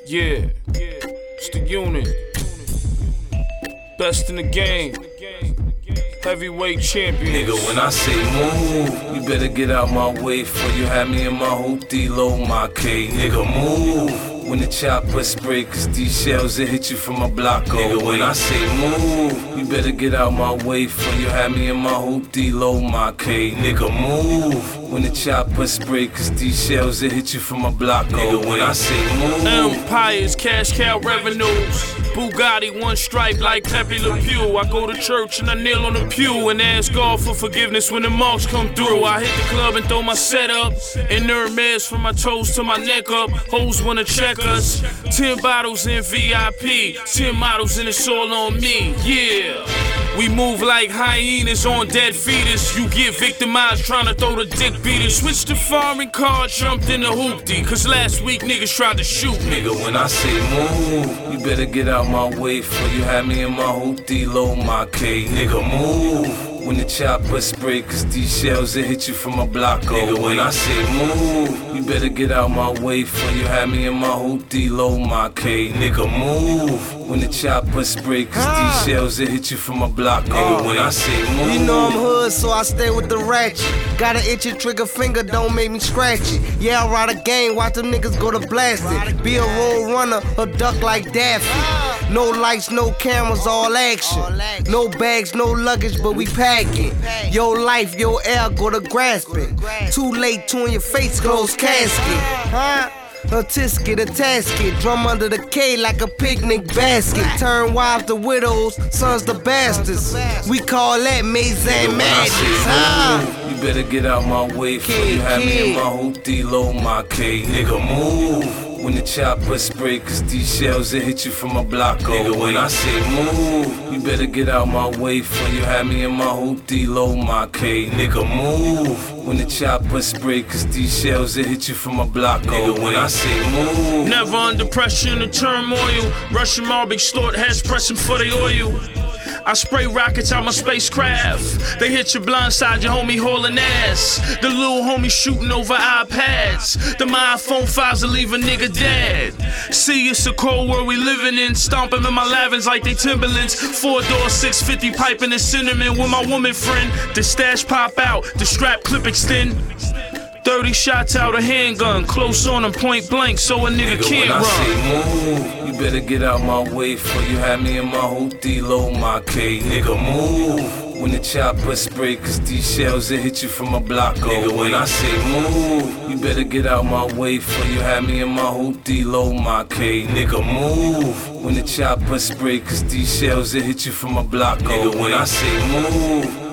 Yeah, it's the unit. Best in the game. Heavyweight champion. Nigga, when I say move, you better get out my way before you have me in my hoopty low my K. Nigga, move. When the chopper spray, cause these shells will hit you from a block away. Nigga, when I say move, you better get out my way before you have me in my hoopty low my K. Nigga, move. When the chopper spray, cause these shells will hit you from a block away. Nigga, when I say move. Empires, cash cow revenues. Bugatti, one stripe like Pepe Le Pew. I go to church and I kneel on the pew and ask God for forgiveness when the marks come through. I hit the club and throw my set up. In Hermes from my toes to my neck up. Hoes wanna check us. 10 bottles in VIP, 10 models and it's all on me. Yeah. We move like hyenas on dead fetus. You get victimized trying to throw the dick beater. Switch to foreign car, jumped in the hoopty. Cause last week niggas tried to shoot me. Nigga, when I say move, you better get out my way before you have me in my hoopty low my K. Nigga, move. When the chopper spray, cause these shells will hit you from a block away. Nigga, when I say move, you better get out my way before you have me in my hoopty low my K. Nigga, move. When the chopper spray, cause these shells will hit you from a block away. Nigga, when I say move. You know I'm hood, so I stay with the ratchet. Got an itchy trigger finger, don't make me scratch it. Yeah, I ride a game, watch them niggas go to blast it. Be a road runner, or duck like Daffy. No lights, no cameras, all action. No bags, no luggage, but we packing. Your life, your air, go to grasping. Too late, two in your face, close casket. A tisket, a tasket, drum under the K like a picnic basket. Turn wives to widows, sons to bastards. We call that maids and madness. You better get out my way before you have me in my hoopty low my K. Nigga, move. When the chopper spray, cause these shells will hit you from a block away. Nigga, when I say move, you better get out my way before you have me in my hoopty low my K. Nigga, move. When the chopper spray, cause these shells will hit you from a block away. Nigga, when I say move. Never under pressure in the turmoil. Russian mob extort heads pressing for the oil. I spray rockets out my spacecraft. They hit your blind side, your homie hauling ass. The little homie shooting over iPads. The my iPhone 5s will leave a nigga dead. See, it's a cold world we living in. Stomping in my Lavins like they Timberlands. 4-door, 650 piping and cinnamon with my woman friend. The stash pop out, the strap clip extend. 30 shots out a handgun, close on him, point blank, so a nigga can't run. When I say move, you better get out my way before you have me in my hoopty low my K. Nigga, move. When the chopper spray, cause these shells will hit you from a block away. Nigga, when I say move, you better get out my way before you have me in my hoopty low my K. Nigga, move. When the chopper spray, cause these shells will hit you from a block away. Nigga, when I say move.